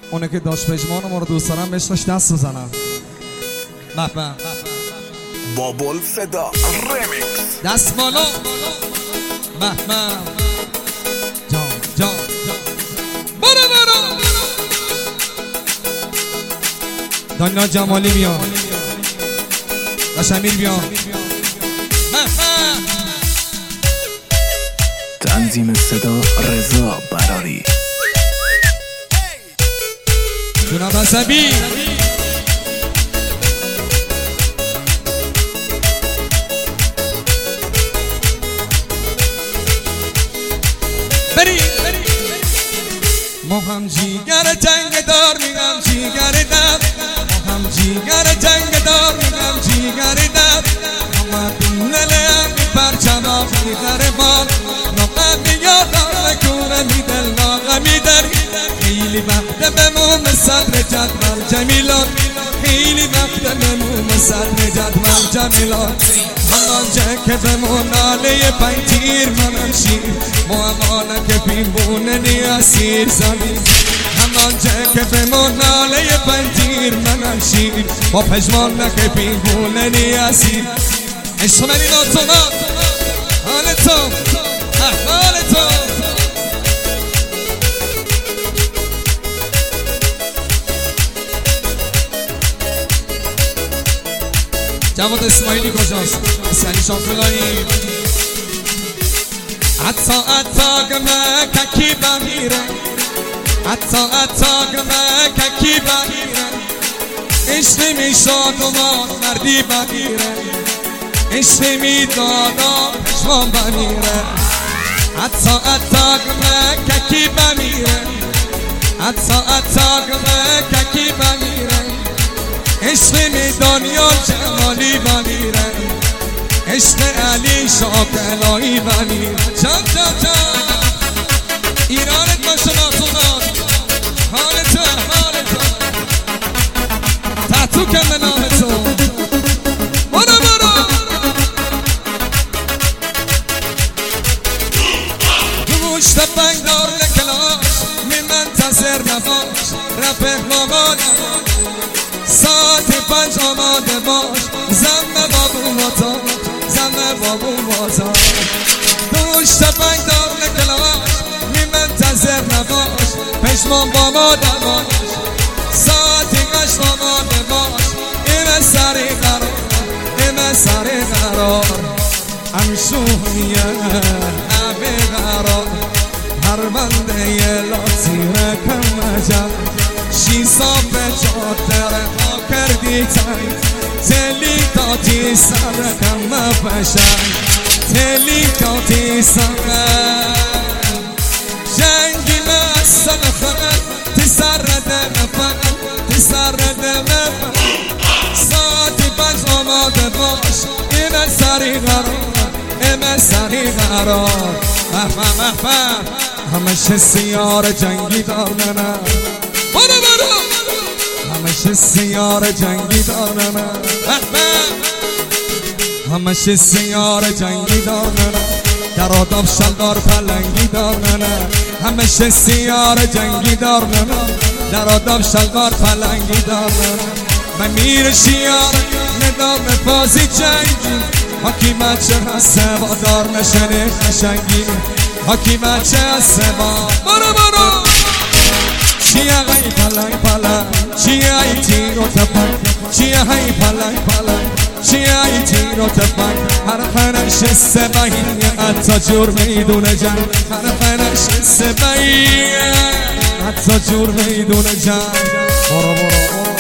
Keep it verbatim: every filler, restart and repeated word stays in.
اونه که داشت پژمان ما رو دوست دارم بهش دست بزنم. بابا بابل فدا ریمیکس دست بالا بابا جان جان برو برو دانا جمالی بیا داشمیر بیا تنظیم صدا رضا براری جناب عصبی بری ما هم جیگر جنگ دار میگم جیگر دار ما هم جیگر جنگ دار میگم جیگر دار ما دنلم پرچم آفریقه بال نقم یادم نکنه میدل ناغمی داری خیلی وقت بموم صدر جدول جمیلات خیلی وقت بموم صدر جدول جمیلات همانجا که بمون ناله پنجیر منم شیر معمالا که بیمونه نیاسیر زنی همانجا که بمون ناله پنجیر منم شیر با پشمان که بیمونه نیاسیر عشق منی ناتونات حالتون احوالتون جواد اسماعیلی کجاست؟ اسکالی شامپلایی حتی حتی گمه ککی بمیره حتی حتی گمه ککی بمیره عشق میشاد و ما مردی بمیره عشق میدادا پشمان بمیره حتی حتی گمه ککی بمیره حتی حتی گمه ککی بمیره عشق میدانیال جمالی بمیره عشق علی شاکلایی بمیره چم چم چم ایرانت باشه ناتونات حالت حالت تحتو کن به نامتو برو برو تو مشت بنگدار لکلاش می منتظر نباش رفه مامانم ساعت پنج آماده باش زمه بابو ماتا زمه بابو ماتا دوشت پنج دار نکلاش می منتظر نباش پشمان با ماده باش ساعت گشت آماده باش ایمه سری قرار ایمه سری قرار امشویه همه قرار هر بنده یه لاتیره کمجم شیسا به جادره ها کردی تایی تلی دادی سر کم بشن تلی دادی سر جنگی مثل خرد تی سر دمفن تی سر دمفن ساعتی پنج آماده باش ایمه سری قرار ایمه سری قرار مفهم مفهم همشه سیار جنگی دارنه برو برو همشه سیار جنگی دارنه همشه سیار جنگی دارنه در آداب شلدار پلنگی دارنه همشه سیار جنگی دارنه در آداب شلدار پلنگی دارنه من میر شیار ندام بازی جنگی حکیمت چه هسته و دار نشنه خشنگی حکیمت چه هسته با برو برو چیه های پلنگ پلنگ چیه های تیر و تفنگ چیه های پلنگ پلنگ چیه های تیر و تفنگ هر خنش سبایی حتی جور میدونه جنگ هر خنش سبایی حتی جور میدونه جنگ برو برو برو